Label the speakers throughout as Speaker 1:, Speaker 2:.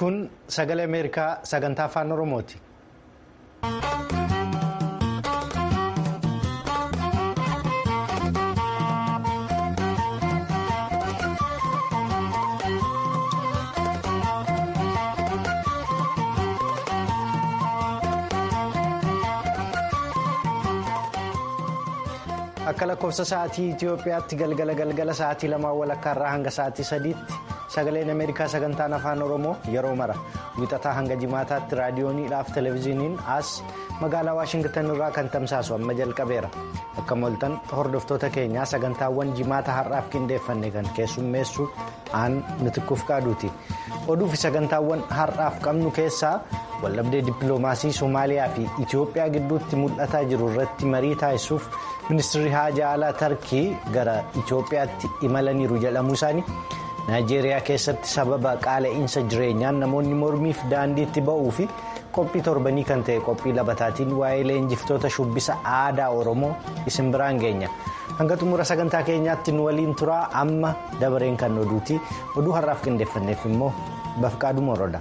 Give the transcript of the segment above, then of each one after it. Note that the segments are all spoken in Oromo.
Speaker 1: Kun sagalee Ameerikaa sagantaa afaan Oromooti. Akka lakkoofsa sa'aatii Itiyoophiyaatti galgala sa'aatii 2:00 hanga sa'aatii 3tti sagaleen Ameerikaa sagantaan afaan Oromoo yeroo mara wixataa hanga jimaataatti raadiyooniidhaaf televezyiiniin as magaalaa Waashingtan irraa kan tamsaasu amma jalqabeera. Akka moltan hordoftoota keenyaa sagantaawwan jimaata har'aaf qindeeffanne kan keessummeessu aan Mitikkuuf Qaaduuti. Oduu fi sagantaawwan har'aaf qabnu keessaa waldhabdee dippiloomaasii Somaaliyaa fi Itiyoophiyaa gidduutti mul'ataa jiru irratti marii taasisuuf ministeerri haajaa alaa Tarkii gara Itiyoophiyaatti imalaniiru jedhamuu isaanii, Naayijeeriyaa keessatti sababa qaala'insa jireenyaan namoonni mormiif daandiitti ba'uu fi qophii torbanii kan ta'e qophii labataatiin waa'ee leenjiftoota shubbisa aadaa Oromoo isin biraan geenya. Hanga xumura sagantaa keenyaatti nu waliin turaa. Amma dabareen kan oduuti. Oduu har'aaf qindeeffanneef immoo Bafqaaduu Moroodha.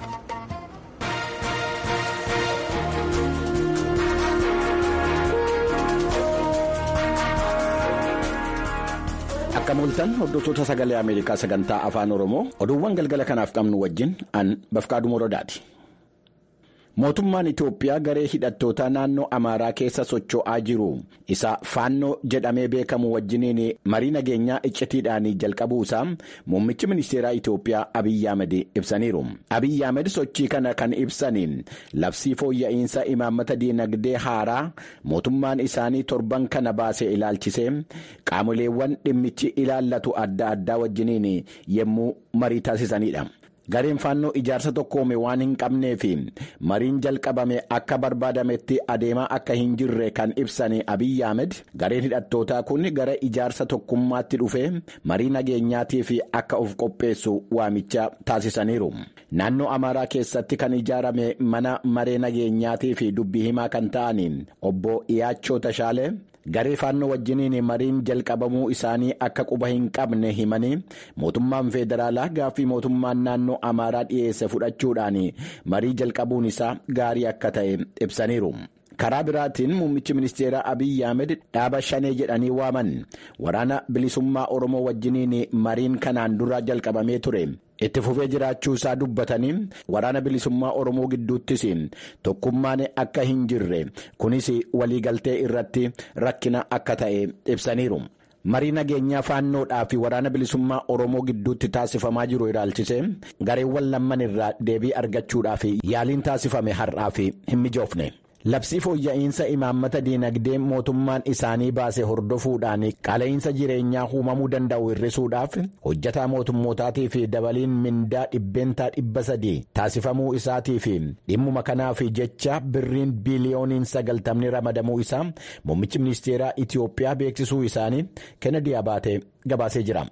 Speaker 2: Akka mul'atan hordoftoota sagalee Ameerikaa sagantaa afaan Oromoo oduuwwan galgala kanaaf qabnu wajjin an Bafqaaduu Moroodaati. Mootummaan Itoophiyaa garee hidhattootaa naannoo Amaaraa keessa socho'aa jiru isa faannoo jedhamee beekamu wajjiniin marii nageenyaa iccitiidhaan jalqabuusaa muummichi ministeeraa Itoophiyaa Abiyyi Ahmed ibsaniiru. Abiyyi Ahmed sochii kana kan ibsaniin labsii fooyya'insa imaammata diinagdee haaraa mootummaan isaanii torban kana baasee ilaalchisee qaamoleewwan dhimmichi ilaallatu adda addaa wajjiniin yemmuu marii taasisanidha. Gareen faannoo ijaarsa tokkoome waan hin qabneef mariin jalqabame akka barbaadametti adeemaa akka hin jirre kan ibsan Abiyyi Ahmed gareen hidhattootaa kun gara ijaarsa tokkummaatti dhufee marii nageenyaatiif akka of qopheessu waamicha taasisaniiru. Naannoo Amaaraa keessatti kan ijaarame mana maree nageenyaatiif dubbii himaa kan ta'an obbo Iyaachoo Tashaalee garee faannoo wajjiniin mariin jalqabamuu isaanii akka quba hin qabne himanii mootummaan federaalaa gaaffii mootummaan naannoo Amaaraa dhiyeesse fudhachuudhaan marii jalqabuun isaa gaarii akka ta'e ibsaniiru. Karaa biraatiin muummichi ministeeraa Abiyyi Ahmed dhaaba shanee jedhanii waaman waraana bilisummaa Oromoo wajjiniin mariin kanaan dura jalqabamee ture itti fufee jiraachuu isaa dubbatanii waraana bilisummaa Oromoo gidduuttis tokkummaan akka hin jirre kunis waliigaltee irratti rakkina akka ta'e ibsaniiru. Marii nageenyaa faannoodhaa fi waraana bilisummaa Oromoo gidduutti taasifamaa jiru ilaalchisee gareewwan lamman irraa deebii argachuudhaaf yaaliin taasifame har'aaf hin mijoofne. Labsii fooyya'insa imaammata diinagdee mootummaan isaanii baase hordofuudhaan qaala'insa jireenyaa uumamuu danda'u hir'isuudhaaf hojjetaa mootummootaatii fi dabaliin mindaa 300% taasifamuu isaatii fi dhimmuma kanaaf jecha birriin biiliyooniin 90 ramadamuu isaa muummichi ministeeraa Itiyoophiyaa beeksisuu isaanii Kennedy Abaatee gabaasee jira.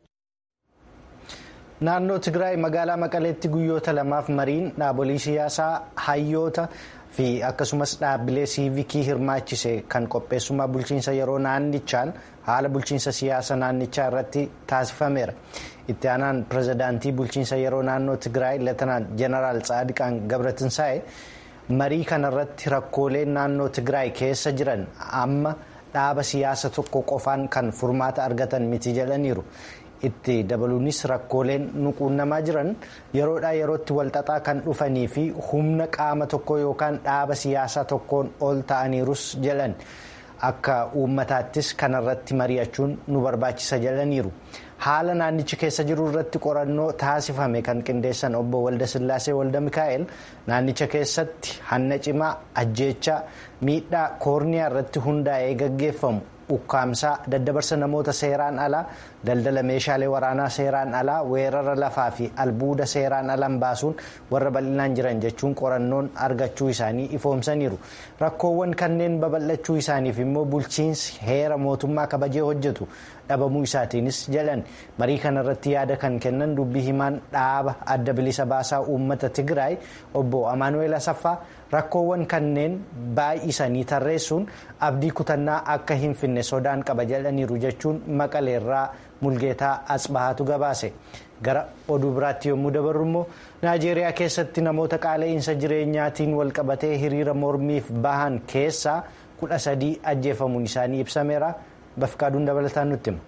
Speaker 1: Naannoo Tigraay magaalaa Maqaleetti guyyoota lamaaf mariin dhaabolee siyaasaa hayyoota fi akkasumas dhaabbilee siivikii hirmaachise kan qopheessummaa bulchiinsa yeroo naannichaan haala bulchiinsa siyaasa naannichaa irratti taasifameera. Itti aanaan pirezidaantii bulchiinsa yeroo naannoo Tigraay Leetenant Jeneraal Tsaadiqaan Gabratinsaa'e marii kanarratti rakkooleen naannoo Tigraay keessa jiran amma dhaaba siyaasa tokko qofaan kan furmaata argatan miti jedhaniiru. Itti dabaluunis rakkooleen nuquunnamaa jiran yeroodhaa yerootti walxaxaa kan dhufanii fi humna qaama tokko yookaan dhaaba siyaasaa tokkoon ol ta'aniirus jedhan akka uummataattis kanarratti mari'achuun nu barbaachisa jedhaniiru. Haala naannichi keessa jiru irratti qorannoo taasifame kan qindeessan obbo Waldasillaasee Walda Mikaa'el naannicha keessatti hanna cimaa ajjeechaa miidhaa koorniyaa irratti hundaa'ee gaggeeffamu. Ukkaamsaa daddabarsa namoota seeraan alaa daldala meeshaalee waraanaa seeraan alaa weerara lafaa fi albuuda seeraan alaan baasuun warra bal'inaan jiran jechuun qorannoon argachuu isaanii ifoomsaniiru. Rakkoowwan kanneen babal'achuu isaaniif immoo bulchiinsi heera mootummaa kabajee hojjetu dhabamuu isaatiinis jedhan. Marii kanarratti yaada kan kennan dubbii himaan dhaaba adda bilisa baasaa uummata Tigraay obbo Amaanu'eel Asaffaa rakkoowwan kanneen baay'isanii tarreessuun abdii kutannaa akka hin finne sodaan qaba jedhaniiru jechuun Maqaleerraa Mulgeetaa Asbahaatu gabaase. Gara oduu biraatti yommuu dabarru immoo Naajeeriyaa keessatti namoota qaala'insa jireenyaatiin walqabatee hiriira mormiif bahan keessaa 13 ajjeefamuun isaanii ibsameera. Bafqaaduun dabalataan nutti hima.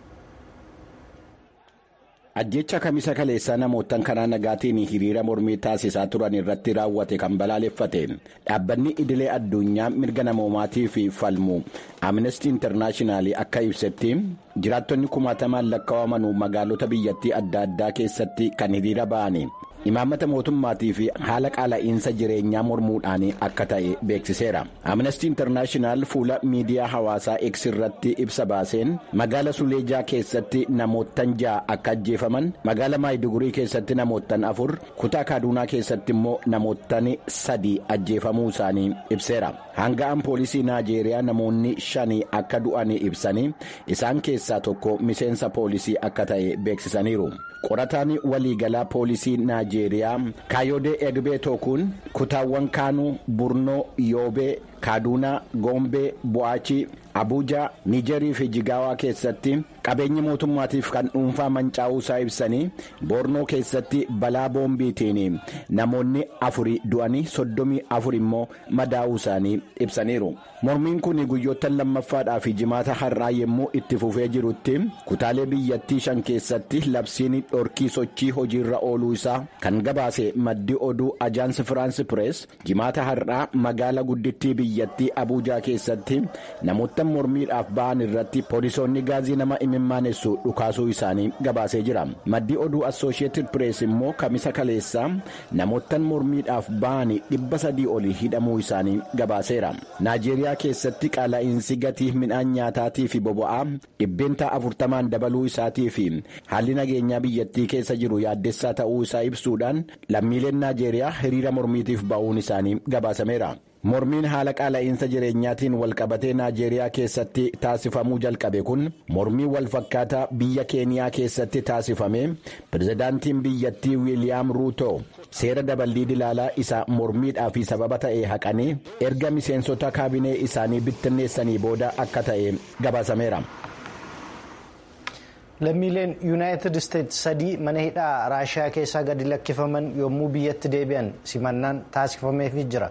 Speaker 2: Ajjecha kamisa kaleessaa namootaan karaa nagaatiin hiriira mormii taasisaa turan irratti raawwate kan balaaleffate dhaabbanni idilee addunyaa mirga namoomaatii fi falmu Amnesty International akka ibsetti jiraattonni 10,000 lakkaa'aman magaalota biyyattii adda addaa keessatti kan hiriira ba'anii imaammata mootummaatii fi haala qaala'insa jireenyaa mormuudhaan akka ta'e beeksiseera. Amnesty International fuula miidiyaa hawaasaa X irratti ibsa baaseen magaala Suleejaa keessatti namootaan 6 akka ajjeefaman, magaala Maayidigurii keessatti namootaan 4, kutaa Kaaduunaa keessatti immoo namootaan 3 ajjeefamuu isaanii ibseera. Hanga'aan poolisii Naajeeriyaa namoonni 5 akka du'an ibsanii isaan keessaa tokko miseensa poolisii akka ta'e beeksisaniiru. Qorataan waliigalaa poolisii Naajeeriyaa Kaayodee Egbee Tookuun kutaawwan Kaanuu, Burnoo, Yoobee, Kaaduunaa, Goombee, Bu'aachii, Abuujaa, Niijerii fi Jigaawaa keessatti qabeenyi mootummaatiif kan dhuunfaa mancaa'uu isaa ibsanii Boornoo keessatti balaa boombiitiin namoonni 4 du'anii 34 immoo madaa'uu isaanii ibsaniiru. Mormiin kun guyyoota lammaffaadhaa fi jimaata har'aa yommuu itti fufee jirutti kutaalee biyyattii 5 keessatti labsiin dhorkii sochii hojiirra ooluu isaa kan gabaase maddi oduu Ajaansi Firaansi Pirees jimaata har'aa magaala guddittii biyyattii Abuujaa keessatti namoota mormiidhaaf ba'an irratti poolisoonni gaazii nama imimmaanessu dhukaasuu isaanii gabaasee jira. Maddi oduu Associated Press immoo kamisa kaleessaa namoota mormiidhaaf ba'an 300 olii hidhamuu isaanii gabaaseera. Naajeeriyaa keessatti qaala'insi gatii midhaan nyaataatii fi boba'aa 40% dabaluu isaatii fi haalli nageenyaa biyyattii keessa jiru yaaddessaa ta'uu isaa ibsuudhaan lammiileen Naajeeriyaa hiriira mormiitiif ba'uun isaanii gabaasameera. Mormiin haala qaala'insa jireenyaatiin walqabatee Naajeeriyaa keessatti taasifamuu jalqabe kun mormii walfakkaataa biyya Keeniyaa keessatti taasifame pirezidaantiin biyyattii Wiiliyaam Ruuto seera daballii dilaalaa isa mormiidhaa fi sababa ta'e haqanii erga miseensota kaabinee isaanii bittinneessanii booda akka ta'e gabaasameera.
Speaker 1: Lammiileen Yuunaayitid Isteetsi 3 mana hidhaa Raashiyaa keessaa gadi lakkifaman yommuu biyyatti deebi'an simannaan taasifameefii jira.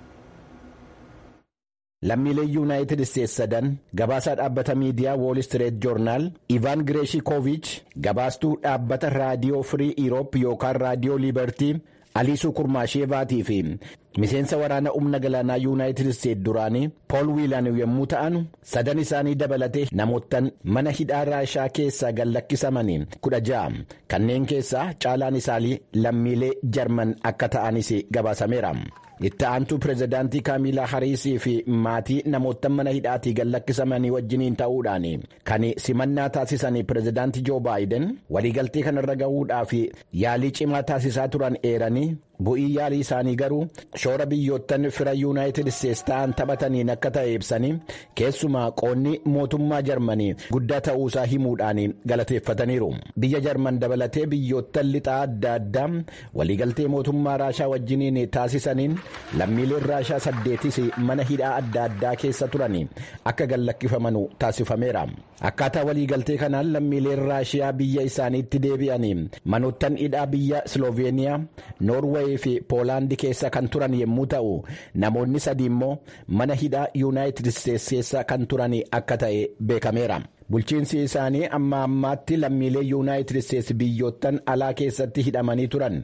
Speaker 2: Lammiileen Yuunaayitid Isteetsi 3 gabaasaa dhaabbata miidiyaa Wall Street Journal Ivaan Gireeshikoovich gabaastuu dhaabbata raadiyoo Free Europe yookaan raadiyoo Liberty Aliisuu Kurmaasheevaatii fi miseensa waraana humna galaanaa Yuunaayitid Isteetsi duraanii Pool Wiilaan yommuu ta'an 3 isaanii dabalatee namootaan mana hidhaa Raashiyaa keessaa gallakkisamanii 16 kanneen keessaa caalaan isaanii lammiilee Jarman akka ta'anis gabaasameera. Itti aantuu pirezidaantii Kaamilaa Hariisii fi maatii namoota mana hidhaatii gallakkisamanii wajjiniin ta'uudhaan kan simannaa taasisanii pirezidaantii Joo Baayiden waliigaltee kanarra gahuudhaaf yaalii cimaa taasisaa turan eeranii bu'ii yaalii isaanii garuu shoora biyyoottan fira Yuunaayitid Isteetsi ta'an taphataniin akka ta'e ibsanii keessumaa qoonni mootummaa Jarmanii guddaa ta'uusaa himuudhaan galateeffataniiru. Biyya Jarman dabalatee biyyoottan lixaa adda addaa waliigaltee mootummaa Raashiyaa wajjiniin taasisaniin lammiileen Raashiyaa 8 mana hidhaa adda addaa keessa turan akka gallakkifaman taasifameera. Akkaataa waliigaltee kanaan lammiileen Raashiyaa biyya isaaniitti deebi'anii manoottan hidhaa biyya Sloveeniyaa, Noorweey fi Poolaandii keessa kan turan yommuu ta'u namoonni 3 immoo mana hidhaa Yuunaayitid Isteetsi keessa kan turan akka ta'e beekameera. Bulchiinsi isaanii amma ammaatti lammiilee Yuunaayitid Isteetsi biyyoottan alaa keessatti hidhamanii turan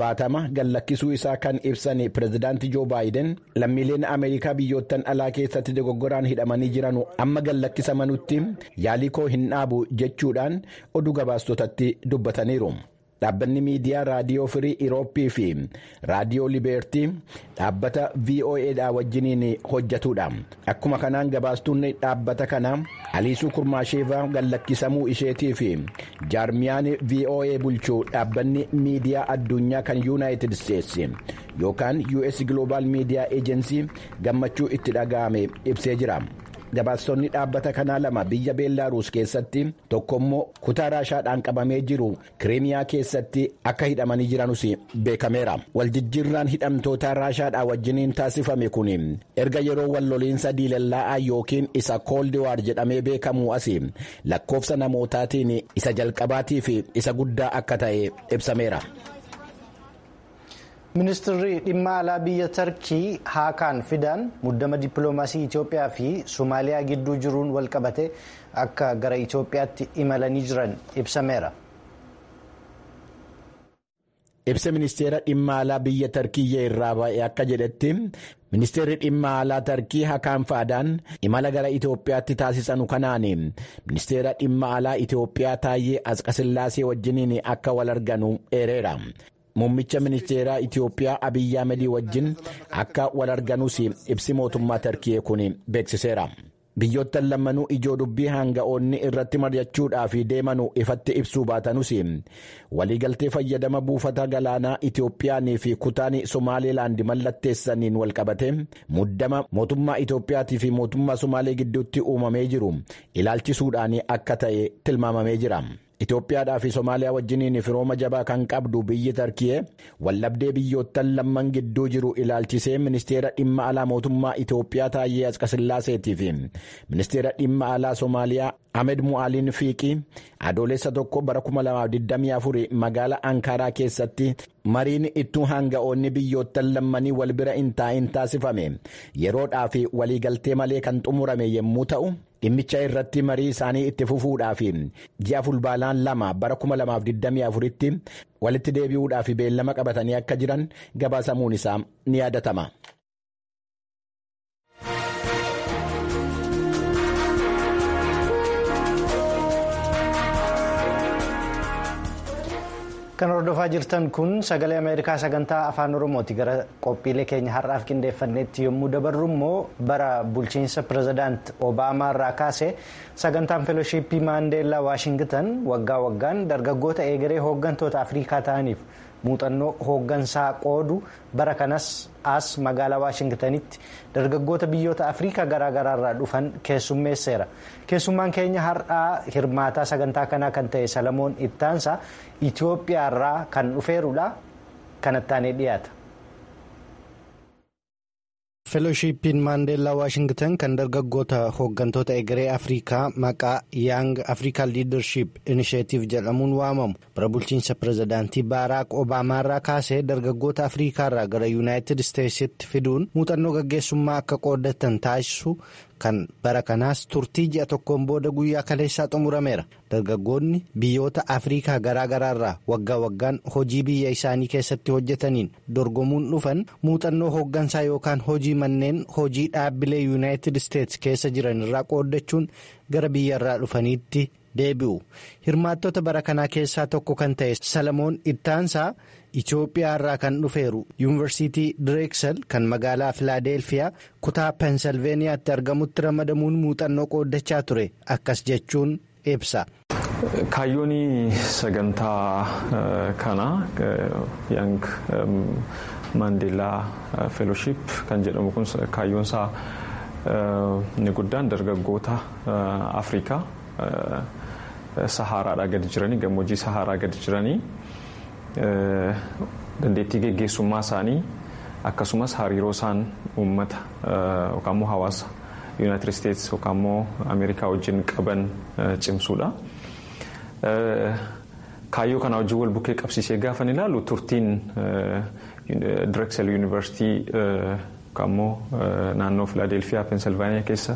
Speaker 2: 70 gallakkisuu isaa kan ibsan pirezidaantii Joo Baayiden lammiileen Ameerikaa biyyoottan alaa keessatti dogoggoraan hidhamanii jiran amma gallakkisamanutti yaalii koo hin dhaabu jechuudhaan oduu gabaastotatti dubbataniiru. Dhaabbanni miidiyaa raadiyoo Firii Irooppii fi raadiyoo Libertii dhaabbata VOAdhaa wajjiniin hojjetudha. Akkuma kanaan gabaastuun dhaabbata kana Aliisuu Kurmaasheevaa gallakkisamuu isheetii fi jaarmiyaan VOA bulchuu dhaabbanni miidiyaa addunyaa kan Yuunaayitid Isteetsi yookaan US Global Media Agency gammachuu itti dhaga'ame ibsee jira. gabaastonni dhaabbata kanaa lama biyya beellaaruus keessatti tokkommoo kutaa raashaadhaan qabamee jiru kiriimiyaa keessatti akka hidhamanii jiranus beekameera. Waljijjiirraan hidhamtoota raashaadhaa wajjiniin taasifame kun erga yeroo walloliinsa diilallaa'aa yookiin isa kooldiwaar jedhamee beekamu as lakkoofsa namootaatiin isa jalqabaatii fi isa guddaa akka ta'e ibsameera.
Speaker 1: Ministeerri dhimma alaa biyya Tarkii Haakaan Fidaan muddama dippiloomaasii Itoophiyaa fi Somaaliyaa gidduu jiruun walqabate akka gara Itoophiyaatti imalanii jiran ibsameera.
Speaker 2: Ibsa ministeera dhimma alaa biyya Tarkii irraa ba'e akka jedhetti ministeerri dhimma alaa Tarkii Haakaan Fidaan imala gara Itoophiyaatti taasisanu kanaan ministeera dhimma alaa Itoophiyaa Taayyee Asqasillaasee wajjiniin akka wal arganu eereera. Muummicha ministeeraa Itoophiyaa Abiyyi Ahmedii wajjin akka wal arganuus ibsi mootummaa Tarkii kun beeksiseera. Biyyoottan lammanuu ijoo dubbii hanga'oonni irratti mari'achuudhaaf deemanu ifatti ibsuu baatanuus waliigaltee fayyadama buufata galaanaa Itoophiyaanii fi kutaan Somaaliilaand mallatteessaniin walqabate muddama mootummaa Itoophiyaatii fi mootummaa Somaalee gidduutti uumamee jiru ilaalchisuudhaan akka ta'e tilmaamamee jira. Itoophiyaadhaa fi Somaaliyaa wajjiniin firooma jabaa kan qabdu biyyi Tarkii wallabdee biyyoottan lamman gidduu jiru ilaalchisee ministeera dhimma alaa mootummaa Itoophiyaa Taayyee Asqasillaaseetii fi ministeera dhimma alaa Somaaliyaa Ahmed Mu'aaliin Fiiqii adoolessa 1 bara 2024 magaalaa Ankaaraa keessatti mariin ittuu hanga'oonni biyyoottan lammanii wal bira hin taa'in taasifame yeroodhaa fi waliigaltee malee kan xumurame yommuu ta'u. Dhimmicha irratti marii isaanii itti fufuudhaaf ji'a fulbaanaa 2 bara 2024tti walitti deebi'uudhaaf beellama qabatanii akka jiran gabaasamuun isaa ni yaadatama.
Speaker 1: Kan hordofaa jirtan kun sagalee Ameerikaa sagantaa afaan Oromooti. Gara qophiilee keenya har'aaf qindeeffannetti yommuu dabarru immoo bara bulchiinsa pirezidaant Obaamaa irraa kaase sagantaan feelooshipii Maandeellaa Waashingtan waggaa waggaan dargaggoota eegaree hooggantoota Afrikaa ta'aniif muuxannoo hooggansaa qoodu bara kanas as magaalaa Waashingtanitti dargaggoota biyyoota Afrikaa garaagaraarraa dhufan keessummeesseera. Keessummaan keenya har'aa hirmaataa sagantaa kanaa kan ta'e Salamoon Ittaansaa Itoophiyaarraa kan dhufeerudha. Kanattaanee dhiyaata. Feelooshippiin Maandeellaa Waashingtan kan dargaggoota hooggantoota egeree Afrikaa maqaa Young African Leadership Initiative jedhamuun waamamu bara bulchiinsa pirezidaantii Baaraak Obaamaa irraa kaasee dargaggoota Afrikaarraa gara Yuunaayitid Isteetsitti fiduun muuxannoo gaggeessummaa akka qooddatan taasisu kan bara kanaas turtii ji'a tokkoon booda guyyaa kaleessaa xumurameera. Dargaggoonni biyyoota Afrikaa garaagaraarraa waggaa waggaan hojii biyya isaanii keessatti hojjetaniin dorgomuun dhufan muuxannoo hooggansaa yookaan hojii manneen hojii dhaabbilee Yuunaayitid Isteets keessa jiran irraa qooddachuun gara biyyarraa dhufaniitti deebi'u. Hirmaattota bara kanaa keessaa tokko kan ta'e Salamoon Ittaansaa Itoophiyaa irraa kan dhufeeru yuunivarsiitii Direeksel kan magaalaa Filaadelfiyaa kutaa Pensilveeniyaatti argamutti ramadamuun muuxannoo qooddachaa ture akkas jechuun ibsa.
Speaker 3: Kaayyoon sagantaa kana Young Maandeellaa Feelooship kan jedhamu kun kaayyoon isaa inni guddaan dargaggoota Afrikaa Saharaadhaa gadi jiranii gammoojjii Saharaa gadi jiranii dandeettii geggeessummaa isaanii akkasumas hariiroo isaan uummata yookaan immoo hawaasa Yuunaayitid Isteets yookaan immoo Ameerikaa wajjin qaban cimsuudha. Kaayyoo kana wajjin wal bukkee qabsiisee gaafa ilaallu turtiin Direeksel Yuunivarsiitii yookaan immoo naannoo Filaadelfiyaa Pensilvaaniyaa keessa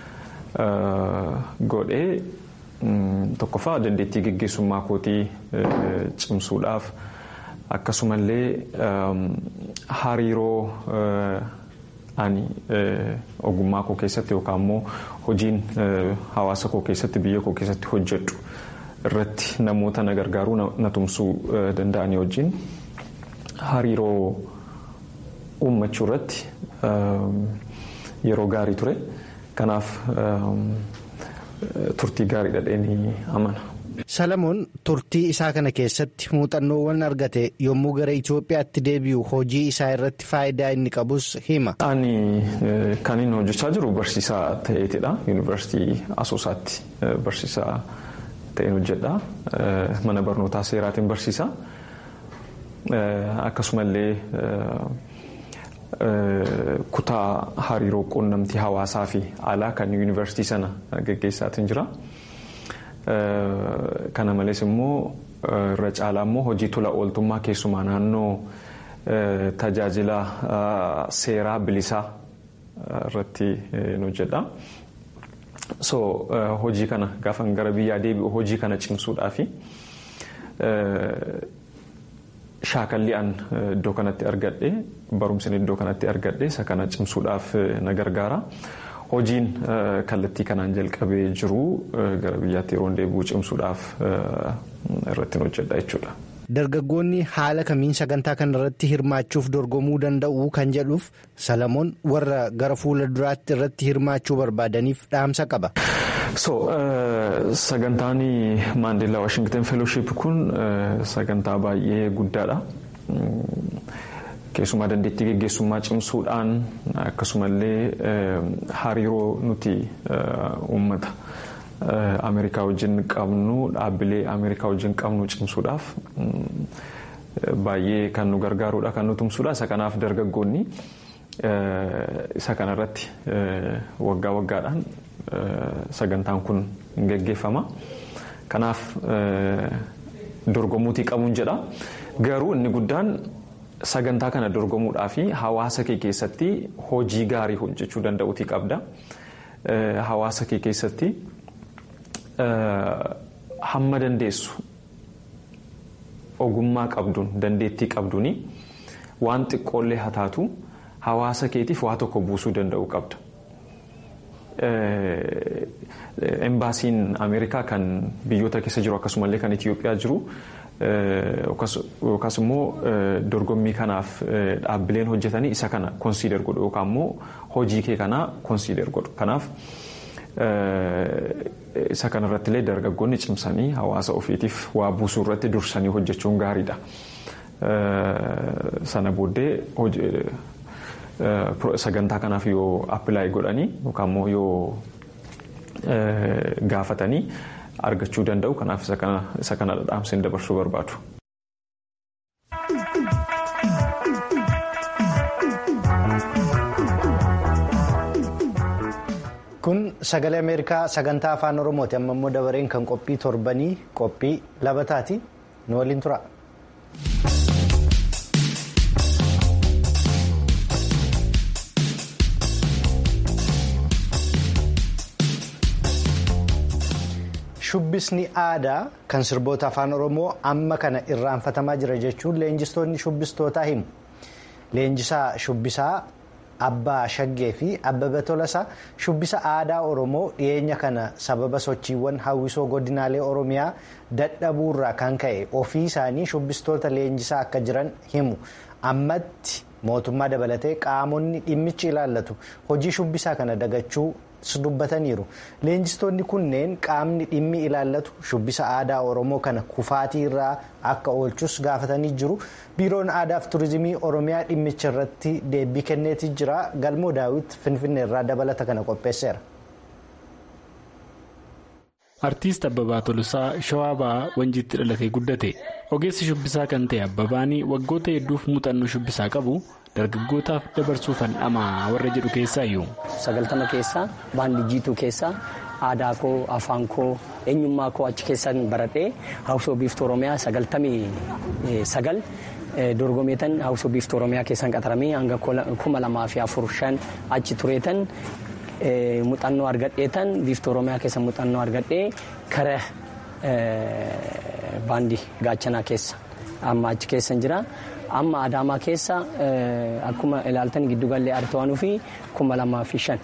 Speaker 3: godhee tokkoffaa dandeettii geggeessummaa kootii cimsuudhaaf akkasumallee hariiroo ani ogummaa koo keessatti yookaan immoo hojiin hawaasa koo keessatti biyya koo keessatti hojjedhu irratti namoota na gargaaruu na tumsuu danda'anii wajjin hariiroo uummachuu irratti yeroo gaarii ture. Kanaaf turtii gaarii dhadheenii amana.
Speaker 1: Salamoon turtii isaa kana keessatti muuxannoowwan argate yommuu gara Itoophiyaatti deebi'u hojii isaa irratti faayidaa inni qabus hima.
Speaker 3: Ani kan inni hojjechaa jiru barsiisaa ta'eetidha. Yuunivarsiitii Asoosaatti barsiisaa ta'een hojjedha. Mana barnootaa seeraatiin barsiisa. Akkasumallee kutaa hariiroo quunnamtii hawaasaa fi alaa kan yuunivarsiitii sana geggeessaatiin jira. Kana malees immoo irra caalaa immoo hojii tola ooltummaa keessumaa naannoo tajaajila seeraa bilisaa irratti hojjedha. Hojii kana gaafan gara biyyaa deebi'u hojii kana cimsuudhaafi shaakalli an iddoo kanatti argadhe barumsni iddoo kanatti argadhe isa kana cimsuudhaaf na gargaara. Hojiin kallattii kanaan jalqabee jiru gara biyyaatti yeroo deebi'u cimsuudhaaf irratti hojjedha jechuudha.
Speaker 1: Dargaggoonni haala kamiin sagantaa kanarratti hirmaachuuf dorgomuu danda'u kan jedhuuf Salamoon warra gara fuula duraatti irratti hirmaachuu barbaadaniif dhaamsa qaba.
Speaker 3: Sagantaan Maandeellaa Washington Fellowship kun sagantaa baay'ee guddaadha. Keessumaa dandeettii geggeessummaa cimsuudhaan akkasumallee hariiroo nuti uummata Ameerikaa wajjin qabnu dhaabbilee Ameerikaa wajjin qabnu cimsuudhaaf baay'ee kan nu gargaarudha kan nu tumsudha. Isa kanaaf dargaggoonni isa kanarratti waggaa waggaadhaan sagantaan kun hin geggeeffama. Kanaaf dorgomuutii qabuun jedha. Garuu inni guddaan sagantaa kana dorgomuudhaa fi hawaasa kee keessatti hojii gaarii hojjechuu danda'uutii qabda. Hawaasa kee keessatti hamma dandeessu ogummaa qabduun dandeettii qabduuni waan xiqqoollee haa taatu hawaasa keetiif waa tokko buusuu danda'uu qabda. Embaasiin Ameerikaa kan biyyoota keessa jiru akkasumallee kan Itiyoophiyaa jiru yookaas immoo dorgommii kanaaf dhaabbileen hojjetanii isa kana konsiider godhu yookaan immoo hojii kee kanaa konsiider godhu. Kanaaf isa kanarratti illee dargaggoonni cimsanii hawaasa ofiitiif waa buusuu irratti dursanii hojjechuun gaariidha. Sana booddee sagantaa kanaaf yoo appilaayi godhanii yookaan immoo yoo gaafatanii argachuu danda'u. Kanaaf isa kana dhaamseen dabarsuu barbaadu.
Speaker 1: Kun sagalee Ameerikaa sagantaa afaan Oromooti. Amma immoo dabareen kan qophii torbanii qophii labataati. Nu waliin tura. Shubbisni aadaa kan sirboota afaan Oromoo amma kana irraanfatamaa jira jechuun leenjistoonni shubbistootaa himu. Leenjisaa shubbisaa Abbaa Shaggee fi Abbabee Tolasaa shubbisa aadaa Oromoo dhiyeenya kana sababa sochiiwwan hawwisoo godinaalee Oromiyaa dadhabuurraa kan ka'e ofii isaanii shubbistoota leenjisaa akka jiran himu. Ammatti mootummaa dabalatee qaamonni dhimmichi ilaallatu hojii shubbisaa kana dagachuu dubbataniiru. Leenjistoonni kunneen qaamni dhimmi ilaallatu shubbisa aadaa Oromoo kana kufaatii irraa akka oolchus gaafatanii jiru. Biiroon Aadaa fi Turizimii Oromiyaa dhimmicha irratti deebii kenneetii jira. Galmoo Daawit Finfinnee irraa dabalata kana qopheesseera.
Speaker 4: Artiist Abbabaa Tolasaa Shawaa Bahaa Wanjiitti dhalatee guddate. Ogeessi shubbisaa kan ta'e Abbabaanii waggoota hedduuf muuxannoo shubbisaa qabu. Dargaggootaaf dabarsuufan dhamaa warra jedhu keessaayyuu.
Speaker 5: 90 keessaa baandii jiituu keessaa aadaa koo afaan koo eenyummaa koo achi keessaan baradhee Hawusoo Biiftuu Oromiyaa 99 dorgomeetan Hawusoo Biiftuu Oromiyaa keessaan qaxaramee hanga 2004 achi tureetan muuxannoo argadheetan Biiftuu Oromiyaa keessa muuxannoo argadhee kara baandii gaachanaa keessa amma achi keessan jira. Amma Adaamaa keessa akkuma ilaaltan giddugallee artoonuu fi 2005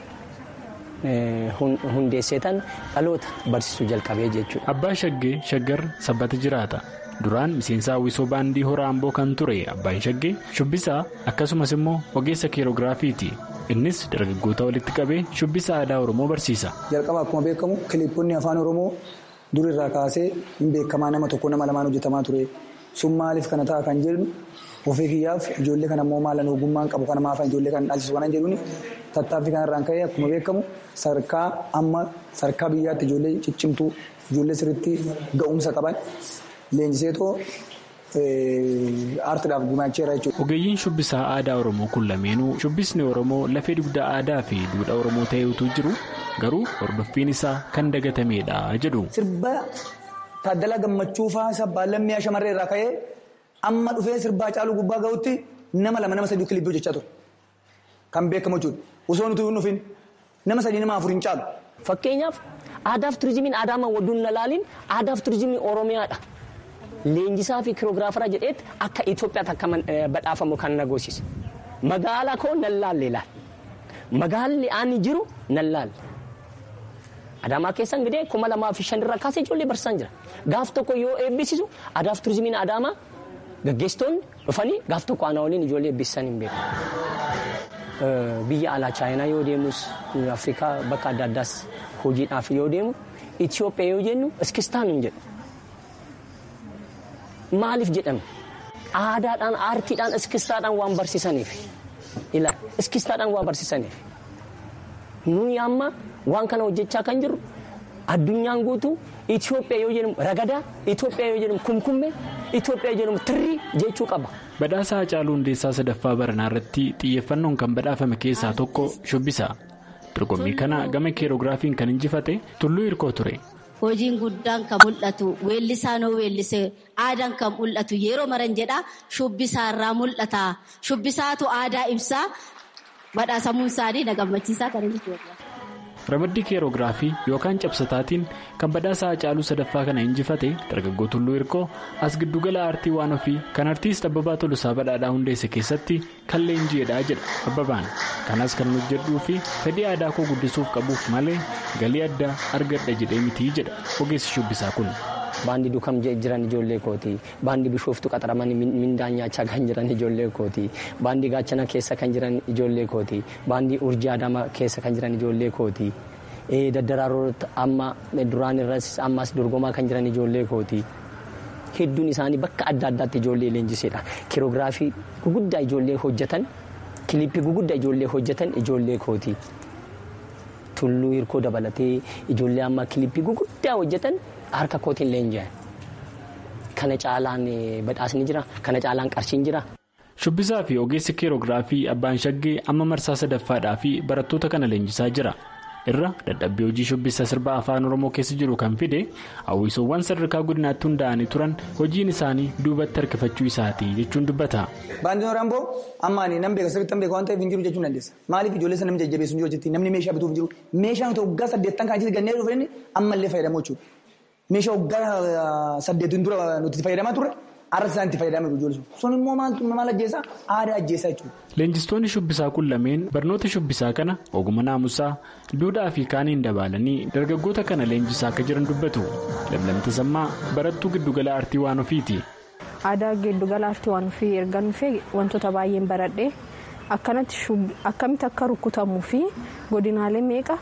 Speaker 5: hundeesseetan dhaloota barsiisuu jalqabee jechuudha.
Speaker 4: Abbaa Shaggee Shaggar sabbata jiraata. Duraan miseensa hawwisoo baandii Hora Amboo kan ture Abbaan Shaggee shubbisaa akkasumas immoo ogeessa keerogiraafiiti. Innis dargaggoota walitti qabee shubbisa aadaa Oromoo barsiisa.
Speaker 6: Jalqaba akkuma beekamu kiliippoonni afaan Oromoo durirraa kaasee hin beekamaa nama tokko nama lamaan hojjetamaa ture. Sun maaliif kana ta'a kan jedhu ofii kiyyaaf ijoollee kana immoo maalan ogummaan qabu kana maafan ijoollee kana dhaalchisu waan jedhuuni tattaaffii kanarraan ka'ee akkuma beekamu sadarkaa biyyaatti ijoollee ciccimtuu ijoollee sirriitti ga'umsa qaban leenjiseetoo aartiidhaaf gumaacheera jechuudha.
Speaker 4: Ogeeyyiin shubbisaa aadaa Oromoo kun lameenuu shubbisni Oromoo lafee dugdaa aadaa fi duudhaa Oromoo ta'eetu jiru garuu hordoffiin isaa kan dagatameedha jedhu.
Speaker 6: Sirba Taaddalaa Gammachuu fa'aa sabbaa lammii shamarree irraa ka'ee amma dhufee sirbaa caaluu gubbaa ga'utti nama 2 nama 3 kilippii hojjechaa ture. Kan beekamu jechuudha. Osoo nuti hin dhufin nama 3 nama 4 hin caalu.
Speaker 5: Fakkeenyaaf aadaaf turizimiin Adaamaa wajjin ilaaliin aadaaf turizimii Oromiyaadha. Leenjisaa fi kiroogiraafara jedheetti akka Itoophiyaatti akka badhaafamu kan nagoosise. Magaalaa koo nan laalle ilaali. Magaalli ani jiru nan laalle. Adaamaa keessan gidee 2005 irraa kaasee ijoollee barsiisan jira. Gaaf tokko yoo eebbisiisu aadaaf turizimiin Adaamaa gaggeessitoonni dhufanii gaaf tokko ana waliin ijoollee eebbisan hin beeku. Biyya alaa Chaayinaa yoo deemus Afrikaa bakka adda addaas hojiidhaaf yoo deemu Itoophiyaa yoo jennu iskistaan hin jedhu. Maaliif jedhame? Aadaadhaan aartiidhaan iskistaadhaan waan barsiisaniif. Iskistaadhaan waan barsiisaniif. Nuyi amma waan kana hojjechaa kan jirru addunyaan guutuu Itoophiyaa yoo jedhamu ragadaa, Itoophiyaa yoo jedhamu kumkummee, Itoophiyaa yoo jedhamu tirrii jechuu qaba.
Speaker 4: Badhaasa Haacaaluu Hundeessaa sadaffaa baranaa irratti xiyyeeffannoon kan badhaafame keessaa tokko shubbisa. Dorgommii kana gama kiroogiraafiin kan injifate Tulluu Hirkoo ture.
Speaker 7: Hojiin guddaan kan mul'atu weellisaan hoo weellise aadaan kan mul'atu yeroo maran jedhaa shubbisaarraa mul'ata. Shubbisaatu aadaa ibsaa badhaasamuun isaanii na gammachiisaa kan inni ture.
Speaker 4: Ramaddii kiroogiraafii yookaan cabsataatiin kan badhaasa Haacaaluu sadaffaa kana injifate dargaggoo Tulluu Hirkoo as giddugala aartii waan ofii kan artiist Abbabaa Tolosaa Badhaadhaa hundeesse keessatti kan leenji'edha jedha Abbabaan. Kanas kan hojjedhuu fi fedhii aadaa koo guddisuuf qabuuf malee galii addaa argadha jedhee mitii jedha ogeessi shubbisaa kun.
Speaker 5: Baandii Dukam jiran ijoollee kooti. Baandii Bishooftuu qaxaramanii mindaan nyaachaa kan jiran ijoollee kooti. Baandii Gaachana keessa kan jiran ijoollee kooti. Baandii Urjii Adamaa keessa kan jiran ijoollee kooti. Daddaraaroo amma duraan irras ammas dorgomaa kan jiran ijoollee kooti. Hedduun isaanii bakka adda addaatti ijoollee leenjiseedha. Kiroogiraafii guguddaa ijoollee hojjetan, kilippii guguddaa ijoollee hojjetan ijoollee kooti. Tulluu Hirkoo dabalatee ijoollee amma kilippii guguddaa hojjetan harka kootiin leenji'an. Kana caalaan badhaasni jira. Kana caalaan qarshiin jira.
Speaker 4: Shubbisaa fi ogeessi kiroogiraafii Abbaan Shaggee amma marsaa sadaffaadhaa fi barattoota kana leenjisaa jira. Irra dadhabbii hojii shubbisa sirba afaan Oromoo keessa jiru kan fide hawwisoowwan sadarkaa godinaatti hundaa'anii turan hojiin isaanii duubatti harkifachuu isaati jechuun dubbata.
Speaker 6: Baandiin Oromoo ammaanii nam beeka sirriitti beeka waan ta'eef hin jiru jechuun dandeessa. Maaliif ijoollee sana namni jajjabeessu hin jiru jetti namni meeshaa bituuf jiru meeshaan nuti waggaa 8 kan achitti gannee dhufanii ammallee fayyadamu jechuudha. Meeshaa waggaa 8 dura nuti fayyadamaa turre har'a isaan itti fayyadamaa jiru ijoollee sun immoo maal ajjeesaa aadaa ajjeesaa jechuudha.
Speaker 4: Leenjistoonni shubbisaa kun lameen barnoota shubbisaa kana ogummaa naamusaa duudhaa fi kaaniin dabalanii dargaggoota kana leenjisaa akka jiran dubbatu. Lamlamti Sammaa barattuu giddugala aartii waan ofiiti.
Speaker 8: Aadaa giddugala aartii waan ofii erga dhufee wantoota baay'een baradhee akkamitti akka rukutamuu fi godinaalee meeqa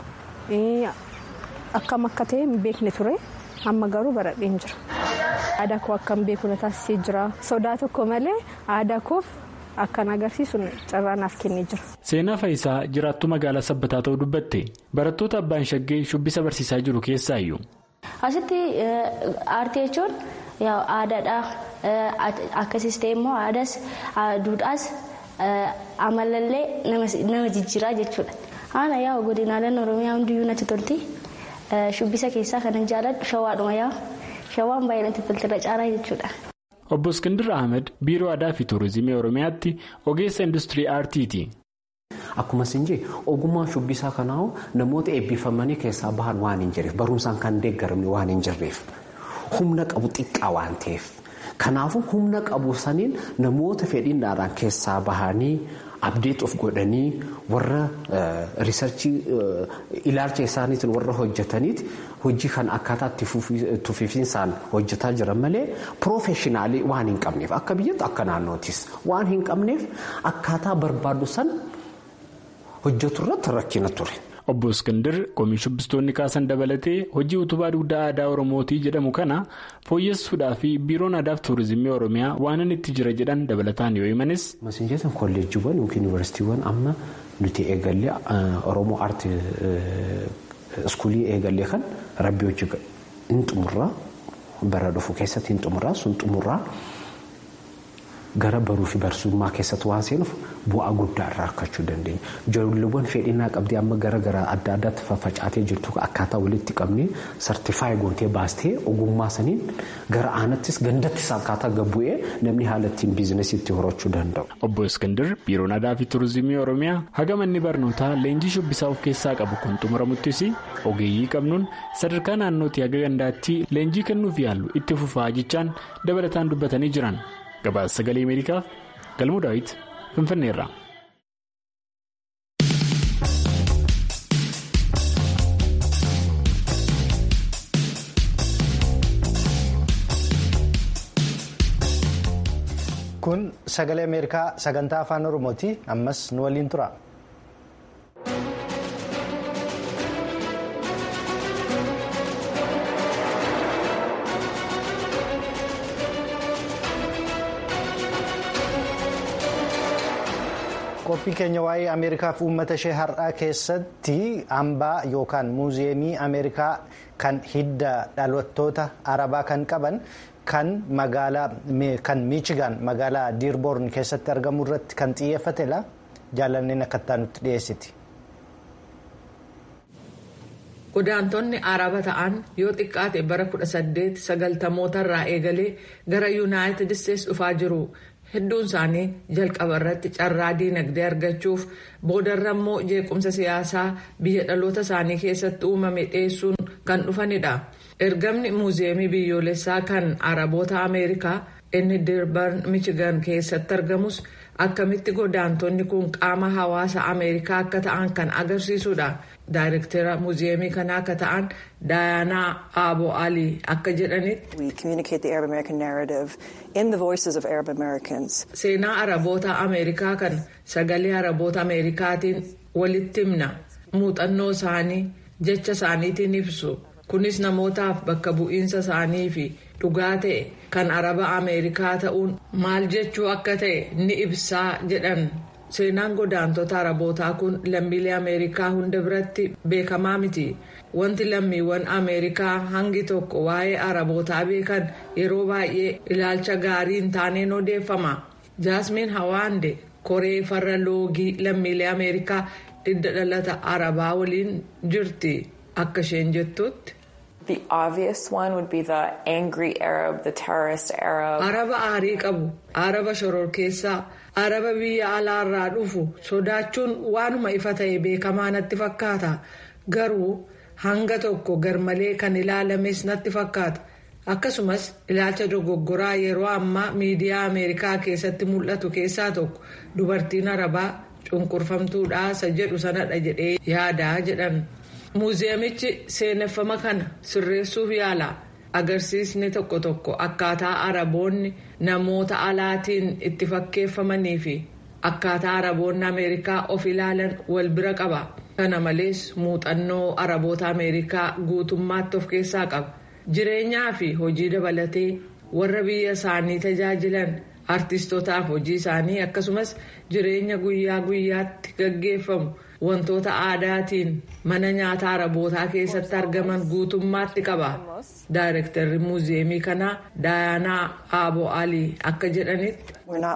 Speaker 8: akkam akka ta'e hin beekne ture amma garuu baradheen jira. Aadaa koo akkam beeku na taasisee jira. Sodaa tokko malee aadaa koof akkan agarsiisu carraanaaf kennee jira.
Speaker 4: Seenaa Fayisaa jiraattuu magaalaa Sabbataa ta'uu dubbatte barattoota Abbaan Shaggee shubbisa barsiisaa jiru keessaayyuu.
Speaker 9: Asitti aartii jechuun aadaadha. Akkasiis ta'e immoo aadaas duudhaas amalallee nama jijjiiraa jechuudha. Haala yaa godinaaleen Oromiyaa hundiyyuu natti tolti. Shubbisa keessaa kanan jaalladhu shawaadhuma yaa. Shawaan baay'ee natti toltedha caalaa jechuudha.
Speaker 4: Obbo Iskindir Ahmed Biiroo Aadaa fi Turizimii Oromiyaatti ogeessa industirii aartiiti.
Speaker 10: Akkuma isin jee ogummaa shubbisaa kanaa namoota eebbifamanii keessaa bahan waan hin jirreef barumsaan kan deeggaramne waan hin jirreef humna qabu xiqqaa waan ta'eef kanaafuu humna qabu saniin namoota fedhiidhaan keessaa bahanii abdeet of godhanii warra riisarchii ilaalcha isaaniitiin warra hojjetaniiti hojii kan akkaataa itti fufiinsaan hojjetaa jiran malee piroofeeshinaalii waan hin qabneef akka biyyatti akka naannootis waan hin qabneef akkaataa barbaadu san hojjetu irratti rakkina ture.
Speaker 4: Obbo Iskindir komii shubbistoonni kaasan dabalatee hojii utubaa dugda aadaa Oromootii jedhamu kana fooyyessuudhaa fi biiroon aadaa fi tuurizimii Oromiyaa waan itti jira jedhan dabalataan yoo himanis.
Speaker 10: Masinjeetan kolleejjiiwwan yookiin yuunivarsiitiiwwan amma nuti eegallee Oromoo aartii iskuulii eegallee kan rabbi hojii hin xumurraa bara dhufu keessatti hin xumurraa sun xumurraa gara baruu fi barsiisummaa keessatti waan seenuuf bu'aa guddaa irraa argachuu dandeenya. Ijoolleewwan fedhinnaa qabdee amma gara adda addaatti faffacaatee jirtu akkaataa walitti qabnee sartifaayi gootee baastee ogummaa saniin gara aanattis gandattis akkaataa gabbu'ee namni haala ittiin biizinasiitti horachuu danda'u.
Speaker 4: Obbo Iskindir biiroon aadaa fi tuurizimii Oromiyaa haga manni barnootaa leenjii shubbisaa of keessaa qabu kun xumuramuttis ogeeyyii qabnuun sadarkaa naannootti haga gandaatti leenjii kennuuf yaallu itti fufaa jechaan dabalataan dubbatanii jiran. Gabaasa Sagalee Ameerikaaf Galmuu Daawit Finfinneerraa.
Speaker 1: Kun Sagalee Ameerikaa sagantaa afaan Oromooti. Ammas nu waliin tura. Qophii keenya waa'ee Ameerikaa fi uummata ishee har'aa keessatti hambaa yookaan muuziyeemii Ameerikaa kan hidda dhalattoota Arabaa kan qaban kan Miichigaan magaalaa Diirboorn keessatti argamu irratti kan xiyyeeffatedha. Jaallanneen akkattaa nutti dhiyeessiti.
Speaker 11: Godaantonni Araba ta'an yoo xiqqaate bara 1890 irraa eegalee gara Yuunaayitid Isteetsi dhufaa jiru. Hedduun isaanii jalqaba irratti carraa diinagdee argachuuf boodarra immoo jeequmsa siyaasaa biyya dhaloota isaanii keessatti uumame dhiyeessuun kan dhufanidha. Ergamni muuziyeemii biyyoolessaa kan Araboota Ameerikaa inni Diirboorn Michigan keessatti argamus akkamitti godaantonni kun qaama hawaasa Ameerikaa akka ta'an kan agarsiisudha. Daayirektara muuziyeemii kanaa akka ta'an Dayanaa Abo Ali akka jedhanitti.
Speaker 12: We communicate the Arab American narrative in the voices of Arab Americans.
Speaker 11: Seenaa Araboota Ameerikaa kan sagalee Araboota Ameerikaatiin walitti himna. Muuxannoo isaanii jecha isaaniitiin ibsu. Kunis namootaaf bakka bu'iinsa isaanii fi dhugaa ta'e kan Araba Ameerikaa ta'uun maal jechuu akka ta'e ni ibsaa jedhan. Seenaan godaantota Arabootaa kun lammiilee Ameerikaa hunda biratti beekamaa miti. Wanti lammiiwwan Ameerikaa hangi tokko waa'ee Arabootaa beekan yeroo baay'ee ilaalcha gaarii hin taaneen odeeffama. Jaasmiin Hawaande koree farra loogii lammiilee Ameerikaa hidda dhalata Arabaa waliin jirti. Akka isheen jettutti.
Speaker 13: The obvious one would be the angry Arab, the terrorist Arab.
Speaker 11: Araba aarii qabu, Araba shororkeessaa, Araba biyya alaarraa dhufu sodaachuun waanuma ifa ta'e beekamaa natti fakkaata. Garuu hanga tokko garmalee kan ilaalames natti fakkaata. Akkasumas ilaalcha dogoggoraa yeroo ammaa miidiyaa Ameerikaa keessatti mul'atu keessaa tokko dubartiin Arabaa cunqurfamtuudhaa jedhu sanadha jedhee yaadaa jedhan. Muuziyeemichi seeneffama kana sirreessuuf yaala. Agarsiisni tokko tokko akkaataa Araboonni namoota alaatiin itti fakkeeffamanii fi akkaataa Araboonni Ameerikaa of ilaalan wal bira qaba. Kana malees muuxannoo Araboota Ameerikaa guutummaatti of keessaa qaba. Jireenyaa fi hojii dabalatee warra biyya isaanii tajaajilan artiistootaaf hojii isaanii akkasumas jireenya guyyaa guyyaatti gaggeeffamu. Wantoota aadaatiin mana nyaataa Arabootaa keessatti argaman guutummaatti qaba. Daayirektarri muuziyeemii kanaa Dayanaa Abo Ali akka jedhanitti.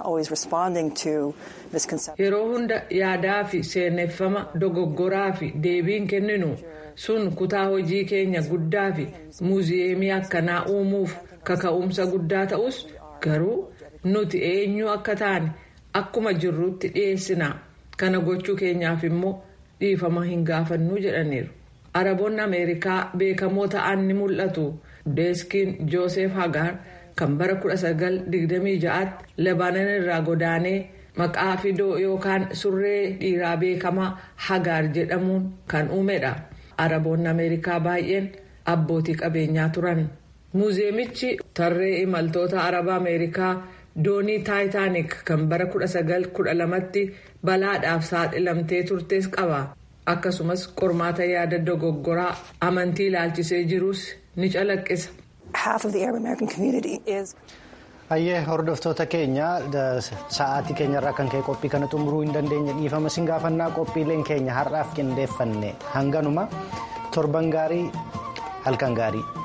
Speaker 11: Yeroo hunda yaadaa fi seeneffama dogoggoraa fi deebiin kenninu sun kutaa hojii keenya guddaa fi muuziyeemii akkanaa uumuuf kaka'umsa guddaa ta'us garuu nuti eenyu akka taane akkuma jirrutti dhiyeessina. Kana gochuu keenyaaf immoo dhiifama hin gaafannu jedhaniiru. Araboonni Ameerikaa beekamoo ta'an ni mul'atu. Deeskiin Joosef Hagar kan bara 1926tti Lebaanan irraa godaanee maqaa fidoo yookaan surree dhiiraa beekamaa Hagar jedhamuun kan uumedha. Araboonni Ameerikaa baay'een abbootii qabeenyaa turan. Muuziyeemichi tarree imaltoota Araba Ameerikaa doonii taayitaanik kan bara 1912tti balaadhaaf saaxilamtee turtes qaba. akkasumas qormaata yaada dogoggoraa amantii ilaalchisee jirus ni calaqqisa.
Speaker 12: Half of the Arab American community is.
Speaker 1: Ayyee hordoftoota keenya sa'aatii keenyarraa kan ka'e qophii kana xumuruu hin dandeenye dhiifama sin gaafannaa qophiileen keenya har'aaf qindeeffanne hanganuma torban gaarii halkan gaarii.